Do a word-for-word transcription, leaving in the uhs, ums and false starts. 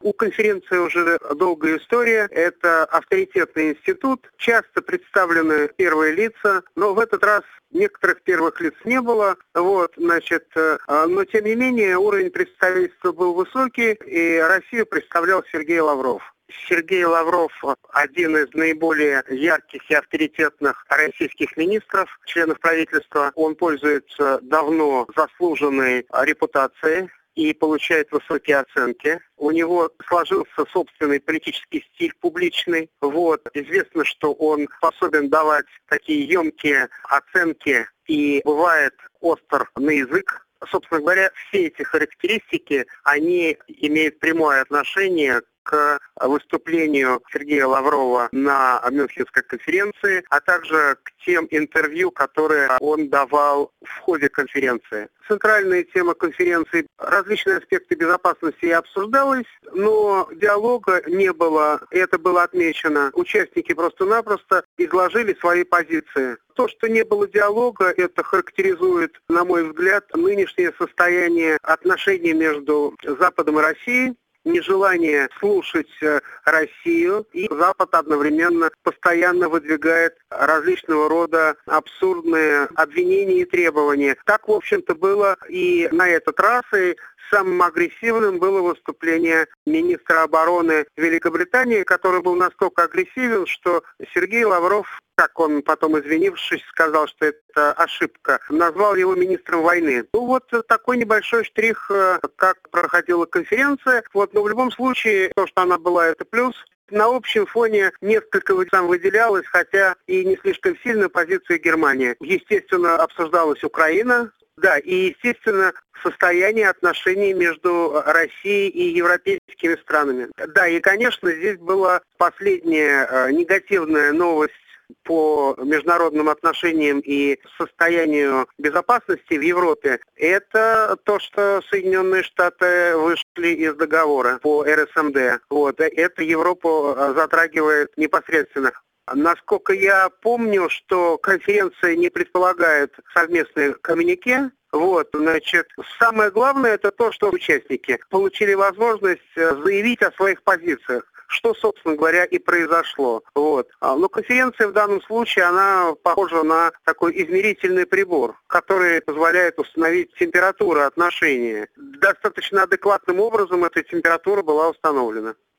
У конференции уже долгая история. Это авторитетный институт. Часто представлены первые лица, но в этот раз некоторых первых лиц не было. Вот, значит, но тем не менее уровень представительства был высокий, и Россию представлял Сергей Лавров. Сергей Лавров – один из наиболее ярких и авторитетных российских министров, членов правительства. Он пользуется давно заслуженной репутацией и получает высокие оценки. У него сложился собственный политический стиль публичный. Вот. Известно, что он способен давать такие емкие оценки и бывает остр на язык. Собственно говоря, все эти характеристики, они имеют прямое отношение к выступлению Сергея Лаврова на Мюнхенской конференции, а также к тем интервью, которые он давал в ходе конференции. Центральная тема конференции – различные аспекты безопасности обсуждалось, но диалога не было, это было отмечено. Участники просто-напросто изложили свои позиции. То, что не было диалога, это характеризует, на мой взгляд, нынешнее состояние отношений между Западом и Россией, нежелание слушать Россию, и Запад одновременно постоянно выдвигает различного рода абсурдные обвинения и требования. Так, в общем-то, было и на этот раз, и самым агрессивным было выступление министра обороны Великобритании, который был настолько агрессивен, что Сергей Лавров, как он потом, извинившись, сказал, что это ошибка, назвал его министром войны. Ну вот такой небольшой штрих, как проходила конференция. Вот, но в любом случае, то, что она была, это плюс. На общем фоне несколько там выделялось, хотя и не слишком сильно, позиция Германии. Естественно, обсуждалась Украина. Да, и, естественно, состояние отношений между Россией и европейскими странами. Да, и, конечно, здесь была последняя э, негативная новость по международным отношениям и состоянию безопасности в Европе. Это то, что Соединенные Штаты вышли из договора по эр эс эм дэ. Вот, это Европу затрагивает непосредственно. Насколько я помню, что конференция не предполагает совместное коммюнике. Вот, значит, самое главное это то, что участники получили возможность заявить о своих позициях, что, собственно говоря, и произошло. Вот. Но конференция в данном случае, она похожа на такой измерительный прибор, который позволяет установить температуру отношений. Достаточно адекватным образом эта температура была установлена.